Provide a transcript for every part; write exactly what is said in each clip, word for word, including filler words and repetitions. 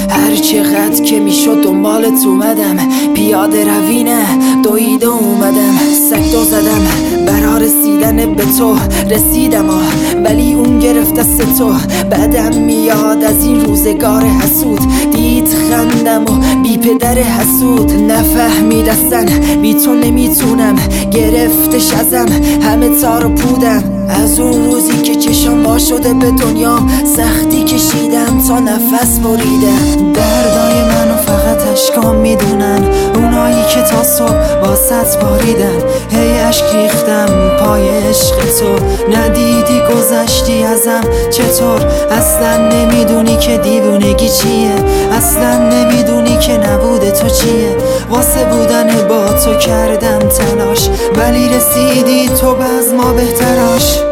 هر چقدر که میشد دنبالت اومدم، پیاده روینه دویده اومدم، سکتو زدم برا رسیدن به تو، رسیدم آه ولی اون گرفت دست تو. بعدم میاد از این روزگار حسود، دید خندم و بی پدر حسود. نفهمید اصلا بی تو نمیتونم، گرفتش ازم همه تار و پودم. از اون روزی که چشم وا شده به دنیا، سختی کشیدم تا نفس بریدم. دردای منو فقط اشکام میدونن، اونایی که تا صبح واسط باریدن. هی عشق ریختم پای عشق تو، ندیدی گذشتی ازم چطور. اصلا نمیدونی که دیوونگی چیه، اصلا نمیدونی که نبود تو چیه. واسه بودن با تو کردم تلاش، ولی رسیدی تو به از ما بهتراش.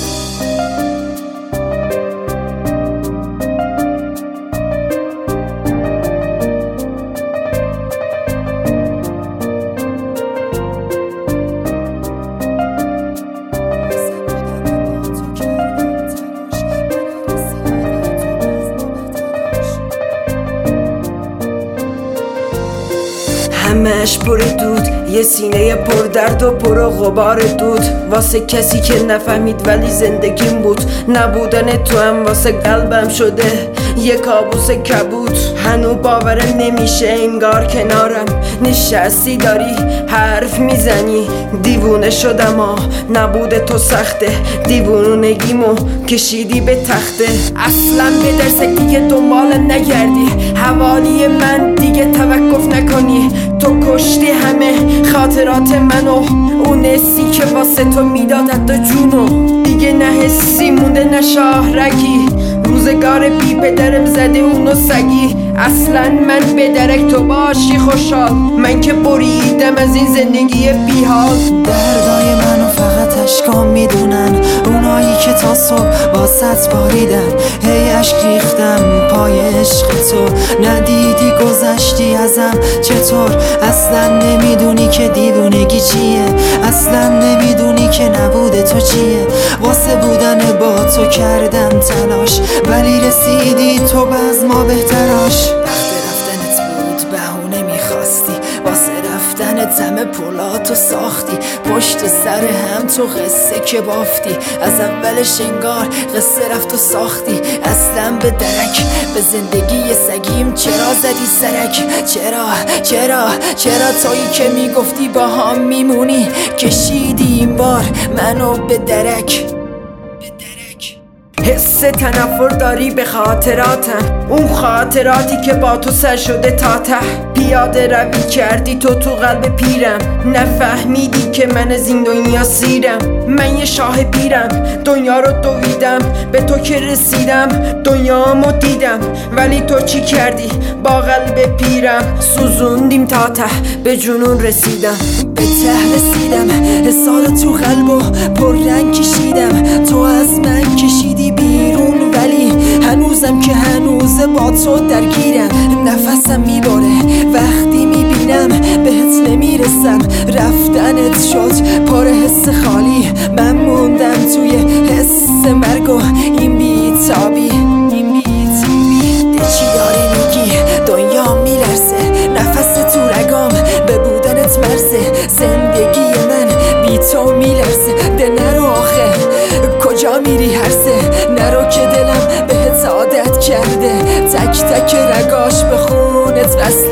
همش پر دود، یه سینه پر درد و پر غبار دود. واسه کسی که نفهمید ولی زندگیم بود، نبودن تو هم واسه قلبم شده یه کابوس کبود. هنو باورم نمیشه انگار کنارم نشستی داری حرف میزنی. دیوونه شدم آه نبود تو سخته، دیوونگیمو کشیدی به تخته. اصلا به درسک دیگه دنبالم نگردی، حوالی من دیگه توقف نکنی. تو کشتی همه خاطرات منو، اون حسی که واسه تو میداد حتی جونو. دیگه نه حسی مونده نه شاهرگی، روزگار بی پدرم زده اونو سگی. اصلا من به درک تو باشی خوشحال، من که بریدم از این زندگی بی حال. دردای منو فقط اشکام میدونن، اونایی که تا صبح واسط باریدن. هی عشق ریختم پای عشق تو، ندیدی گذشتی ازم چطور. اصلا نمیدونی که دیوونگی چیه، اصلا نمیدونی که نبود تو چیه. واسه بودن با تو کردم تلاش، ولی رسیدی تو به از ما بهتراش. وقت رفتنت بود بهونه میخواستی، واسه رفتنت همه پولاتو ساختی. پشت سر هم تو قصه که بافتی، از اولش انگار قصه رفت و ساختی. اصلا به درک به زندگی سگیم چرا زدی سرک؟ چرا چرا چرا تویی که میگفتی با هم میمونی، کشیدی این بار منو به درک. حس تنفر داری به خاطراتم، اون خاطراتی که با تو سر شده تا ته. پیاده روی کردی تو تو قلب پیرم، نفهمیدی که من از این دنیا سیرم. من یه شاه پیرم دنیا رو دویدم، به تو که رسیدم دنیامو دیدم. ولی تو چی کردی با قلب پیرم؟ سوزوندیم تا ته به جنون رسیدم. به ته رسیدم حسار تو قلبو پر رنگ کشیدم. تو از من کشیدی بیرون ولی هنوزم که هنوز با تو درگیرم. نفسم میباره وقتی میبینم بهت نمیرسم، رفتنت شد پر حس خالی. من موندم توی حس مرگ و این بیتابی. چی داری میگی؟ دنیا میلرزه، نفس تو رگام به بودنت مرزه. زندگی من بی تو میلرزه، ده نرو آخه کجا میری هرزه. نرو که دلم بهت عادت کرده، تک تک رگاش به خونت وصله.